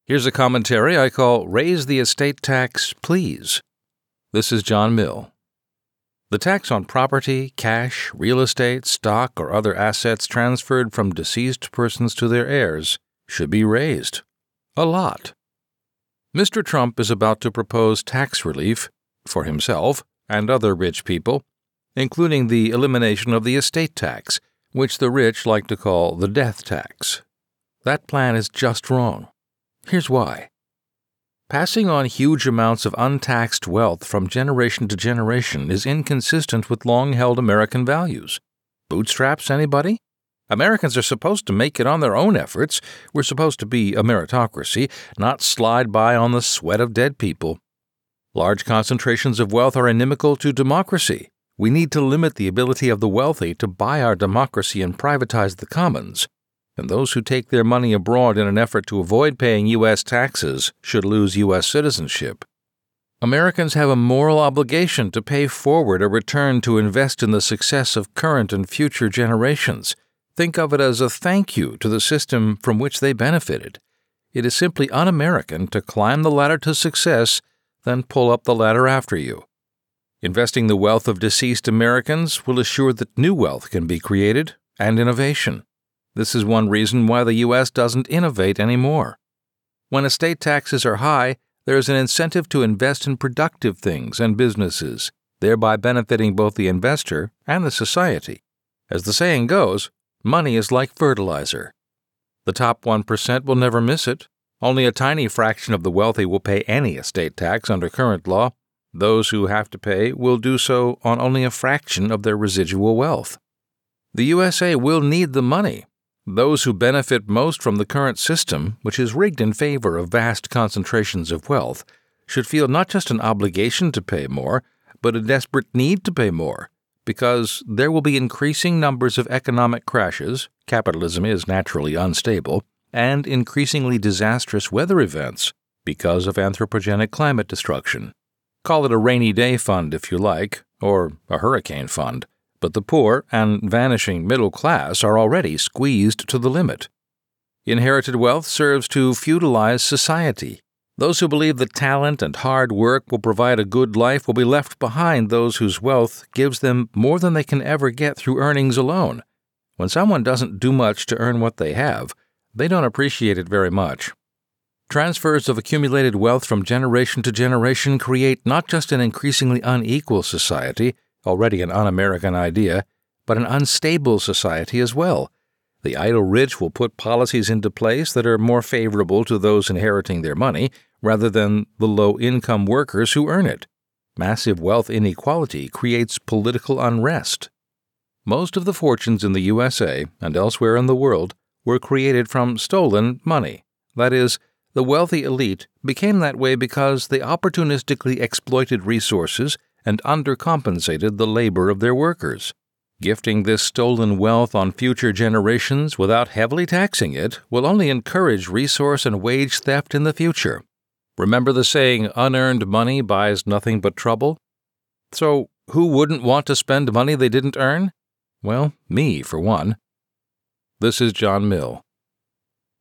Here's a commentary I call Raise the Estate Tax, Please. This is John Mill. The tax on property, cash, real estate, stock, or other assets transferred from deceased persons to their heirs should be raised. A lot. Mr. Trump is about to propose tax relief for himself and other rich people, including the elimination of the estate tax, which the rich like to call the death tax. That plan is just wrong. Here's why. Passing on huge amounts of untaxed wealth from generation to generation is inconsistent with long-held American values. Bootstraps, anybody? Americans are supposed to make it on their own efforts. We're supposed to be a meritocracy, not slide by on the sweat of dead people. Large concentrations of wealth are inimical to democracy. We need to limit the ability of the wealthy to buy our democracy and privatize the commons. And those who take their money abroad in an effort to avoid paying U.S. taxes should lose U.S. citizenship. Americans have a moral obligation to pay forward a return to invest in the success of current and future generations. Think of it as a thank you to the system from which they benefited. It is simply un-American to climb the ladder to success, then pull up the ladder after you. Investing the wealth of deceased Americans will assure that new wealth can be created and innovation. This is one reason why the U.S. doesn't innovate anymore. When estate taxes are high, there is an incentive to invest in productive things and businesses, thereby benefiting both the investor and the society. As the saying goes, money is like fertilizer. The top 1% will never miss it. Only a tiny fraction of the wealthy will pay any estate tax under current law. Those who have to pay will do so on only a fraction of their residual wealth. The USA will need the money. Those who benefit most from the current system, which is rigged in favor of vast concentrations of wealth, should feel not just an obligation to pay more, but a desperate need to pay more, because there will be increasing numbers of economic crashes, capitalism is naturally unstable, and increasingly disastrous weather events because of anthropogenic climate destruction. Call it a rainy day fund if you like, or a hurricane fund. But the poor and vanishing middle class are already squeezed to the limit. Inherited wealth serves to feudalize society. Those who believe that talent and hard work will provide a good life will be left behind those whose wealth gives them more than they can ever get through earnings alone. When someone doesn't do much to earn what they have, they don't appreciate it very much. Transfers of accumulated wealth from generation to generation create not just an increasingly unequal society, already an un-American idea, but an unstable society as well. The idle rich will put policies into place that are more favorable to those inheriting their money rather than the low-income workers who earn it. Massive wealth inequality creates political unrest. Most of the fortunes in the USA and elsewhere in the world were created from stolen money. That is, the wealthy elite became that way because they opportunistically exploited resources and undercompensated the labor of their workers. Gifting this stolen wealth on future generations without heavily taxing it will only encourage resource and wage theft in the future. Remember the saying, unearned money buys nothing but trouble? So, who wouldn't want to spend money they didn't earn? Well, me, for one. This is John Mill.